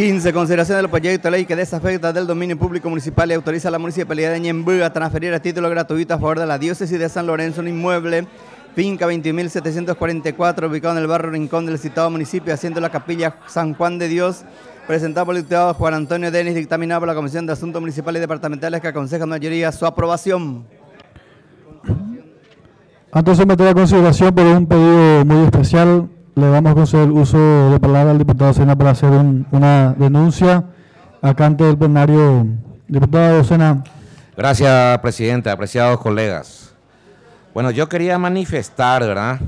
15. Consideración del proyecto de ley que desafecta del dominio público municipal y autoriza a la Municipalidad de Ñemby a transferir a título gratuito a favor de la Diócesis de San Lorenzo un inmueble, finca 20.744, ubicado en el barrio Rincón del citado municipio, haciendo la capilla San Juan de Dios, presentado por el diputado Juan Antonio Denis, dictaminado por la Comisión de Asuntos Municipales y Departamentales, que aconseja mayoría su aprobación. Antes de someter a consideración por un pedido muy especial, le vamos a conceder uso de palabra al diputado Sena para hacer una denuncia acá ante el plenario. Diputado Sena. Gracias, presidente. Apreciados colegas. Bueno, yo quería manifestar, ¿verdad?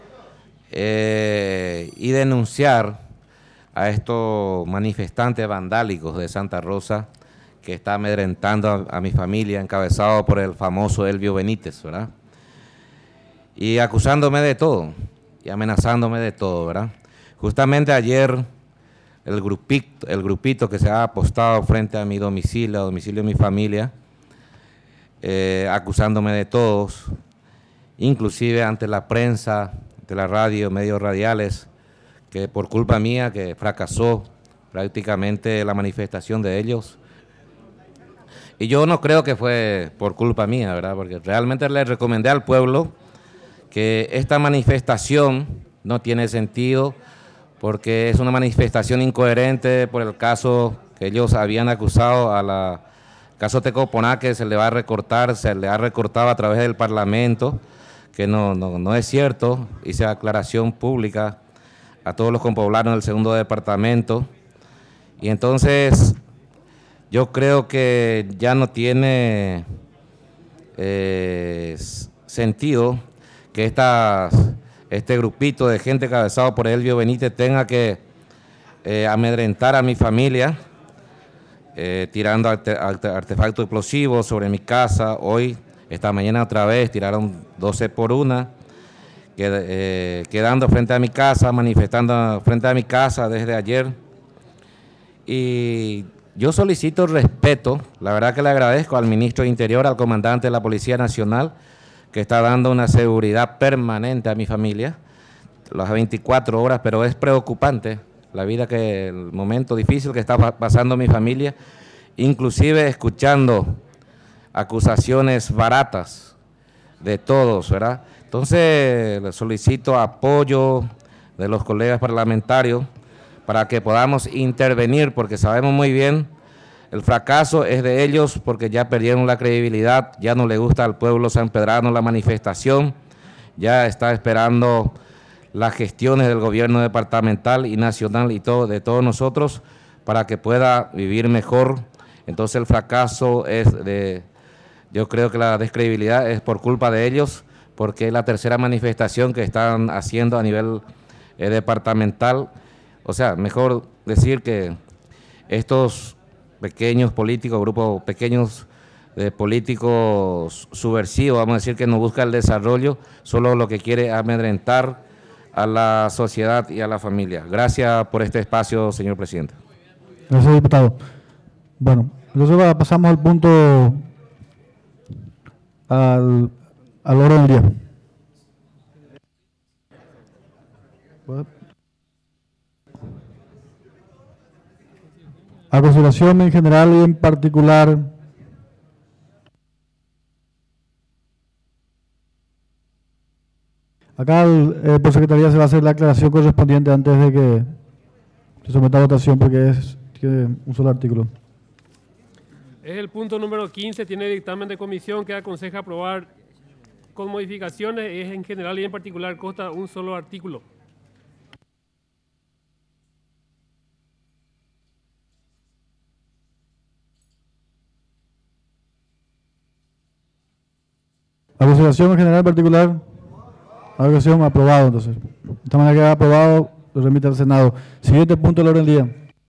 Y denunciar a estos manifestantes vandálicos de Santa Rosa que está amedrentando a mi familia, encabezado por el famoso Elvio Benítez, ¿verdad? Y acusándome de todo y amenazándome de todo, ¿verdad? Justamente ayer el grupito que se ha apostado frente a mi domicilio, a domicilio de mi familia, acusándome de todos, inclusive ante la prensa, ante la radio, medios radiales, que por culpa mía que fracasó prácticamente la manifestación de ellos. Y yo no creo que fue por culpa mía, ¿verdad? Porque realmente le recomendé al pueblo que esta manifestación no tiene sentido porque es una manifestación incoherente por el caso que ellos habían acusado a la caso Tecoponá, que se le va a recortar, se le ha recortado a través del Parlamento, que no es cierto. Hice aclaración pública a todos los compoblanos del segundo departamento, y entonces yo creo que ya no tiene sentido que este grupito de gente encabezado por Elvio Benítez tenga que amedrentar a mi familia, tirando artefactos explosivos sobre mi casa. Hoy, esta mañana otra vez, tiraron 12 por 1, quedando frente a mi casa, manifestando frente a mi casa desde ayer. Y yo solicito respeto, la verdad que le agradezco al ministro de Interior, al comandante de la Policía Nacional, que está dando una seguridad permanente a mi familia, las 24 horas, pero es preocupante el momento difícil que está pasando mi familia, inclusive escuchando acusaciones baratas de todos, ¿verdad? Entonces, le solicito apoyo de los colegas parlamentarios para que podamos intervenir, porque sabemos muy bien el fracaso es de ellos, porque ya perdieron la credibilidad, ya no le gusta al pueblo sanpedrano la manifestación, ya está esperando las gestiones del gobierno departamental y nacional y de todos nosotros para que pueda vivir mejor. Entonces el fracaso yo creo que la descredibilidad es por culpa de ellos, porque es la tercera manifestación que están haciendo a nivel departamental. O sea, mejor decir que estos pequeños políticos, grupos pequeños de políticos subversivos, vamos a decir, que no busca el desarrollo, solo lo que quiere amedrentar a la sociedad y a la familia. Gracias por este espacio, señor presidente. Gracias, diputado. Bueno, entonces pasamos al punto, al orden del día. A consideración en general y en particular, acá por secretaría se va a hacer la aclaración correspondiente antes de que se someta a votación, porque tiene un solo artículo. Es el punto número 15, tiene dictamen de comisión que aconseja aprobar con modificaciones, es en general y en particular consta un solo artículo. A consideración en general particular, a consideración aprobado. Entonces, de esta manera queda aprobado, lo remite al Senado. Siguiente punto del orden del día.